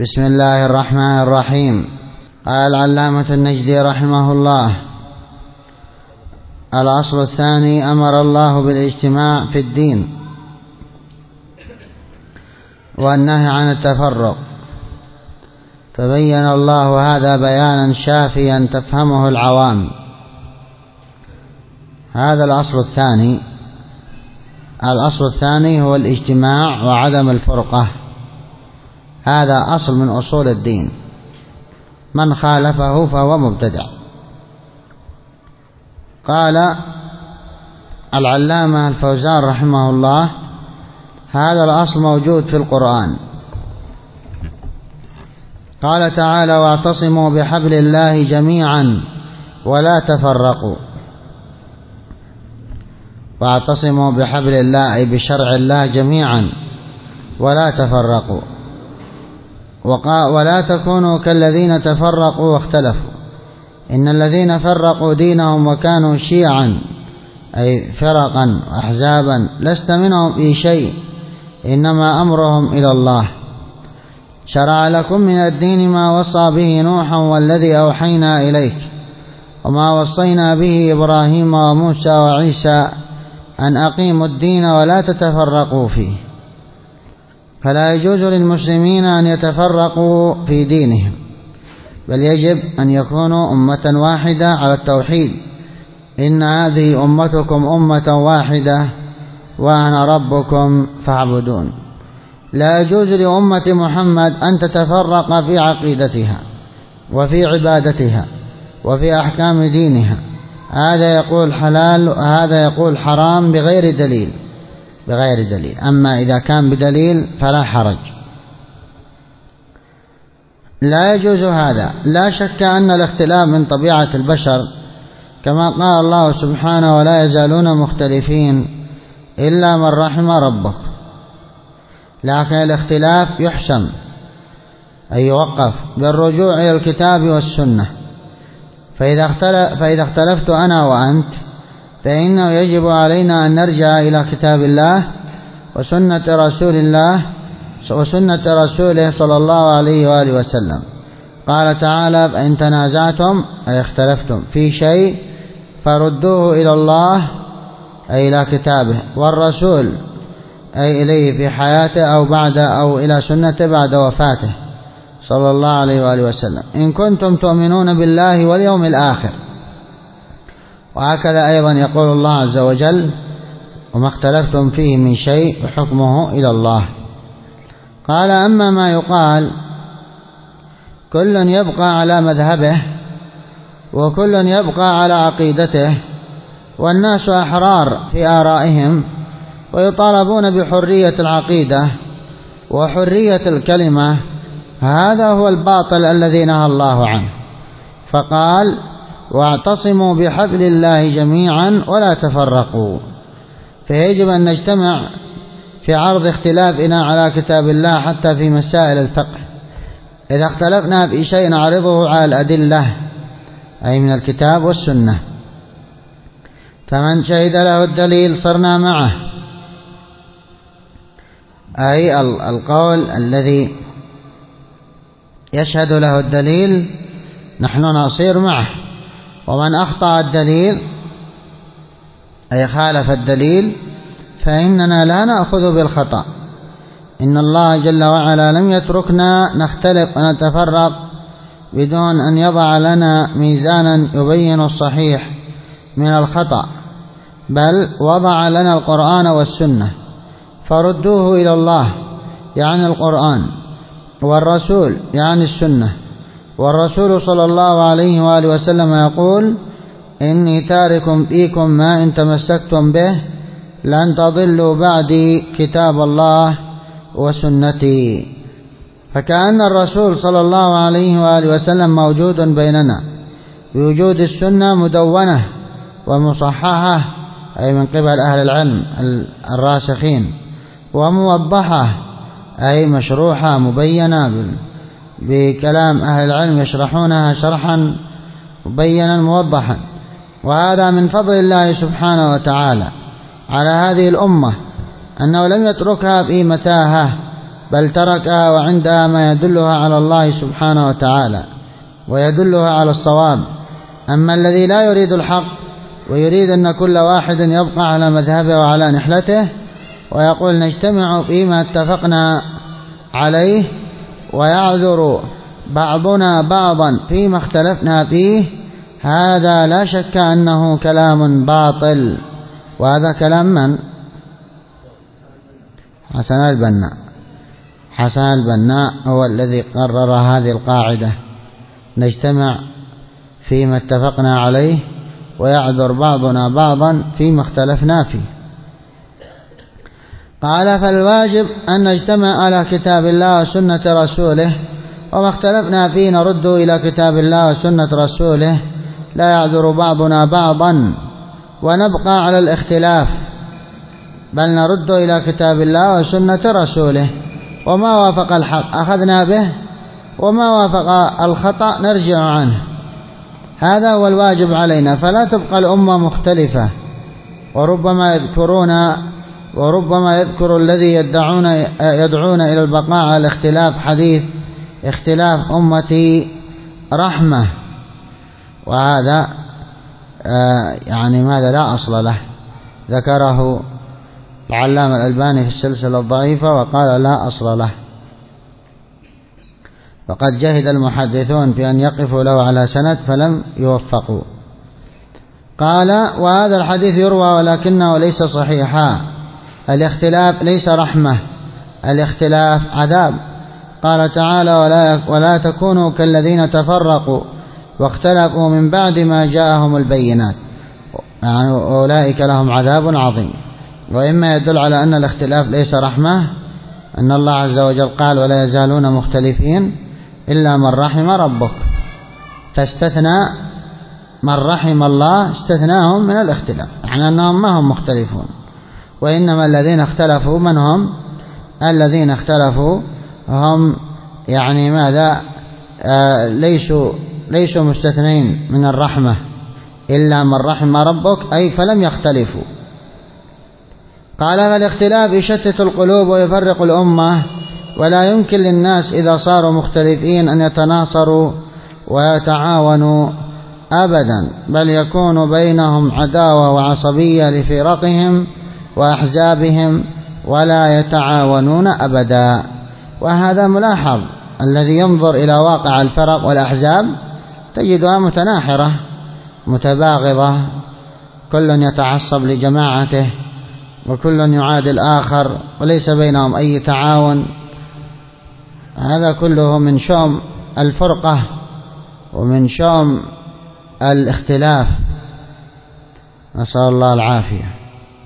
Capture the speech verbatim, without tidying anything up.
بسم الله الرحمن الرحيم. قال العلامة النجدي رحمه الله: الأصل الثاني: أمر الله بالاجتماع في الدين والنهي عن التفرق، فبين الله هذا بيانا شافيا تفهمه العوام. هذا الأصل الثاني. الأصل الثاني هو الاجتماع وعدم الفرقة، هذا أصل من أصول الدين، من خالفه فهو مبتدع. قال العلامة الفوزان رحمه الله: هذا الأصل موجود في القرآن. قال تعالى: واعتصموا بحبل الله جميعا ولا تفرقوا. واعتصموا بحبل الله أي بشرع الله جميعا ولا تفرقوا، ولا تكونوا كالذين تفرقوا واختلفوا، إن الذين فرقوا دينهم وكانوا شيعا أي فرقا أحزابا لست منهم في شيء، إنما أمرهم إلى الله. شرع لكم من الدين ما وصى به نوحا والذي أوحينا إليك وما وصينا به إبراهيم وموسى وعيسى أن أقيموا الدين ولا تتفرقوا فيه. فلا يجوز للمسلمين أن يتفرقوا في دينهم، بل يجب أن يكونوا أمة واحدة على التوحيد. إن هذه أمتكم أمة واحدة وأنا ربكم فاعبدون. لا يجوز لأمة محمد أن تتفرق في عقيدتها وفي عبادتها وفي أحكام دينها، هذا يقول حلال وهذا يقول حرام بغير دليل بغير دليل أما إذا كان بدليل فلا حرج. لا يجوز هذا. لا شك أن الاختلاف من طبيعة البشر، كما قال الله سبحانه: ولا يزالون مختلفين إلا من رحم ربك. لكن الاختلاف يحسم أي يوقف بالرجوع إلى الكتاب والسنة. فإذا اختلف فإذا اختلفت أنا وأنت فإنه يجب علينا أن نرجع إلى كتاب الله وسنة رسول الله وسنة رسوله صلى الله عليه وآله وسلم. قال تعالى: فإن تنازعتم أي اختلفتم في شيء فردوه إلى الله أي إلى كتابه والرسول أي إليه في حياته أو بعد أو إلى سنته بعد وفاته صلى الله عليه وآله وسلم، إن كنتم تؤمنون بالله واليوم الآخر. وهكذا أيضا يقول الله عز وجل: وما اختلفتم فيه من شيء فحكمه إلى الله. قال: أما ما يقال كل يبقى على مذهبه وكل يبقى على عقيدته والناس أحرار في آرائهم ويطالبون بحرية العقيدة وحرية الكلمة، هذا هو الباطل الذي نهى الله عنه. فقال: واعتصموا بحبل الله جميعا ولا تفرقوا. فيجب أن نجتمع في عرض اختلافنا على كتاب الله حتى في مسائل الفقه. إذا اختلفنا في شيء نعرضه على الأدلة أي من الكتاب والسنة، فمن شهد له الدليل صرنا معه، أي القول الذي يشهد له الدليل نحن نصير معه. ومن أخطأ الدليل أي خالف الدليل فإننا لا نأخذ بالخطأ. إن الله جل وعلا لم يتركنا نختلف ونتفرق بدون أن يضع لنا ميزانا يبين الصحيح من الخطأ، بل وضع لنا القرآن والسنة، فردوه إلى الله يعني القرآن، والرسول يعني السنة. والرسول صلى الله عليه وآله وسلم يقول: إني تارك فيكم ما إن تمسكتم به لن تضلوا بعدي كتاب الله وسنتي. فكأن الرسول صلى الله عليه وآله وسلم موجود بيننا بوجود السنة مدونة ومصححة أي من قبل أهل العلم الراسخين، وموضحة أي مشروحة مبينة بكلام أهل العلم يشرحونها شرحا مبينا موضحا. وهذا من فضل الله سبحانه وتعالى على هذه الأمة أنه لم يتركها في متاهة بل تركها وعندها ما يدلها على الله سبحانه وتعالى ويدلها على الصواب. أما الذي لا يريد الحق ويريد أن كل واحد يبقى على مذهبه وعلى نحلته ويقول نجتمع فيما اتفقنا عليه ويعذر بعضنا بعضا فيما اختلفنا فيه، هذا لا شك أنه كلام باطل. وهذا كلام من؟ حسن البناء. حسن البناء هو الذي قرر هذه القاعدة: نجتمع فيما اتفقنا عليه ويعذر بعضنا بعضا فيما اختلفنا فيه. قال: فالواجب أن نجتمع على كتاب الله وسنة رسوله، وما اختلفنا فيه نرد إلى كتاب الله وسنة رسوله، لا يعذر بعضنا بعضا ونبقى على الاختلاف، بل نرد إلى كتاب الله وسنة رسوله، وما وافق الحق أخذنا به وما وافق الخطأ نرجع عنه. هذا هو الواجب علينا، فلا تبقى الأمة مختلفة. وربما يذكرون وربما يذكر الذي يدعون يدعون إلى البقاء على الاختلاف حديث اختلاف أمتي رحمة، وهذا يعني ماذا لا أصل له. ذكره العلامة الألباني في السلسلة الضعيفة وقال لا أصل له، فقد جهد المحدثون في أن يقفوا له على سند فلم يوفقوا. قال: وهذا الحديث يروى ولكنه ليس صحيحا. الاختلاف ليس رحمة، الاختلاف عذاب. قال تعالى: ولا, ولا تكونوا كالذين تفرقوا واختلفوا من بعد ما جاءهم البينات، يعني أولئك لهم عذاب عظيم. وإما يدل على أن الاختلاف ليس رحمة أن الله عز وجل قال: ولا يزالون مختلفين إلا من رحم ربك، فاستثنى من رحم الله، استثناهم من الاختلاف، يعني أنهم ما هم مختلفون. وإنما الذين اختلفوا من هم؟ الذين اختلفوا هم يعني ماذا؟ آه ليسوا ليسوا مستثنين من الرحمة، إلا من رحم ربك، أي فلم يختلفوا. قال: فالاختلاف يشتت القلوب ويفرق الأمة، ولا يمكن للناس إذا صاروا مختلفين أن يتناصروا ويتعاونوا أبدا، بل يكون بينهم عداوة وعصبية لفرقهم وأحزابهم ولا يتعاونون أبدا. وهذا ملاحظ، الذي ينظر إلى واقع الفرق والأحزاب تجدها متناحرة متباغضة، كل يتعصب لجماعته وكل يعادي الآخر وليس بينهم أي تعاون. هذا كله من شؤم الفرقة ومن شؤم الاختلاف، نسأل الله العافية.